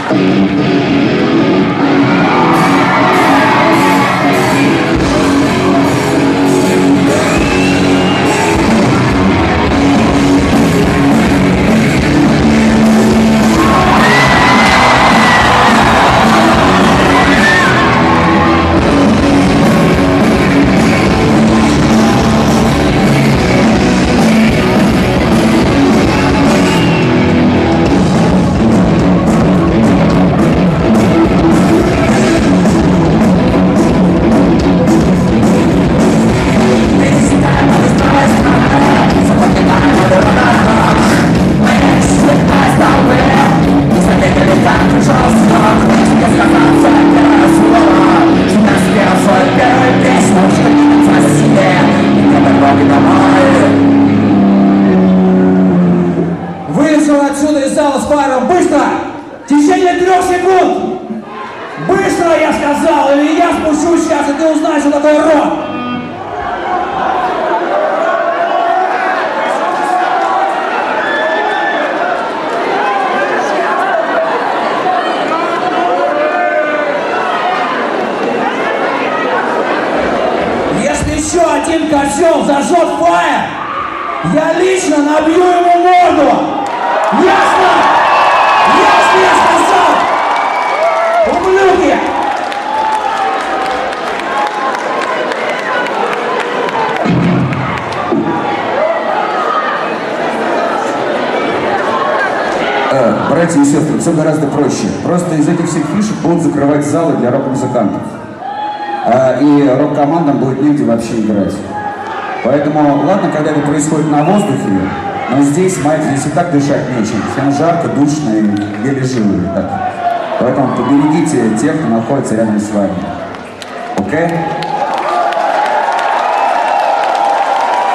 Вышел отсюда из зала с паром. Быстро! В течение 3 секунд! Быстро, я сказал! Или я спущусь сейчас, и ты узнаешь, что такое рок! Если еще один козел зажжет фаер, я лично набью ему морду! Ясно? Ясно, я сказал! Ублюдки! Братья и сестры, все гораздо проще. Просто из этих всех фишек будут закрывать залы для рок-музыкантов. И рок-командам будет негде вообще играть. Поэтому, ладно, когда это происходит на воздухе, но здесь, знаете, здесь и так дышать нечем. Всем жарко, душно и еле живы. Так. Поэтому поберегите тех, кто находится рядом с вами. Окей?